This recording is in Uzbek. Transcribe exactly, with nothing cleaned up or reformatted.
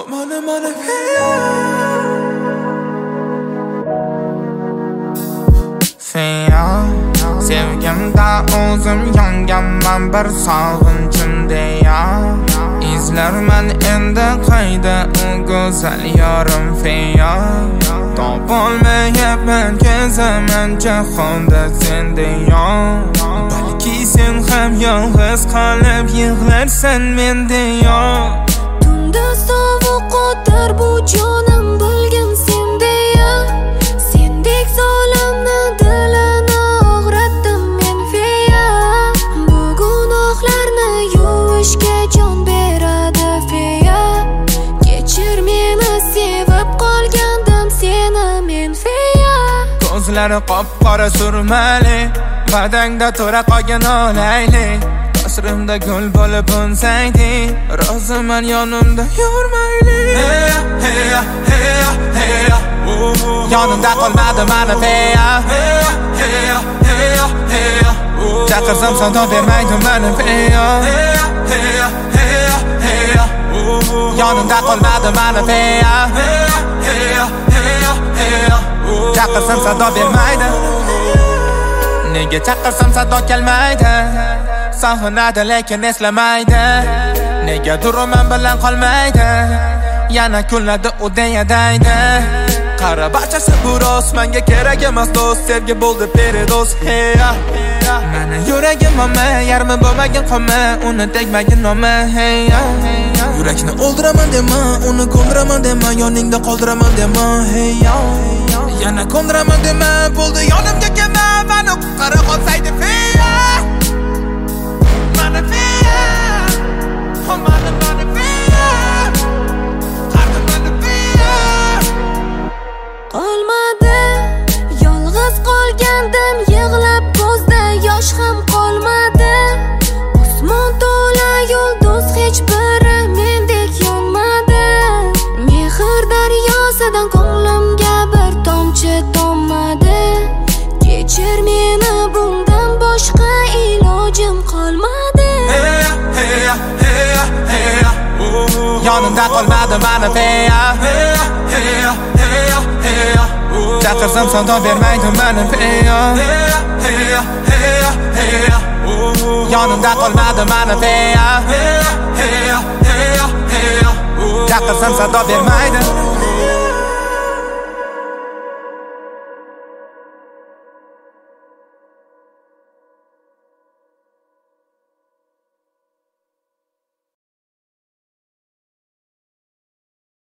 Mana mana Feya Sevgimda o'zim yonganman bir sog'inchimda ya Izlarman endi qayda u go'zal yorim Feya Topolmayapman kezaman jahonda sendaya Balki sen ham yolg'iz qolib yig'larsan mendaya Tunda sovuq o'tar bu jonim bilgim sendaya Sendek zolimni dilini og'ratdim men Feya Bu gunohlarni yuvishga jon beradi Feya Kechir meni sevib qolgandim seni men Feya Ko'zlari qop-qora surmali Badangda to'ra qolgan olayli Asrimda gul bo'lib unsaydi Roziman yonimda yurmayli Heya, heya, heya, heya Yonimda qolmadi mani Feya Heya, heya, heya, heya Chaqirsam sado bermaydi mani Feya Heya, heya, heya, heya Yonimda qolmadi mani Feya Heya, heya, heya, heya Chaqirsam sado bermaydi Nega chaqirsam sado kelmaydi Sog'inadi lekin eslamaydi Nega durman bilan qolmaydi Yana kunlarda u deyadaydi Qara barchasi bu rost Menga kerak emas do'st Sevgi bo'ldi peredost Heya Mani yuragim olma Yarmi bo'lmagan qolma Uni tegmagin olma Heya Yurakni o'ldiraman dema Uni ko'ndiraman dema Yoningda qoldiraman dema Heya Yana ko'ndiraman dema Bo'ldi yonimga kelma Mani qara qolsaydi Feya Mani Feya Oh mani mani Feya Qara mani Feya Qolmadi Yolg'iz qolgandim Yig'lab ko'zda yosh ham qolmadi Osmon to'la yulduz hech biri mendek yonmadi Mehr daryosidan ko'nglimga bir tomchi to'nmadi Kechir meni bundan boshqa ilojim qolmadi Heya, heya, heya, heya Yonimda qolmadi mani Feya Heya, heya, heya, heya Chaqirsam sado bermaydi mani Feya Heya, heya, heya, heya Yonimda qolmadi mani Feya Heya, heya, heya, heya Chaqirsam sado bermaydi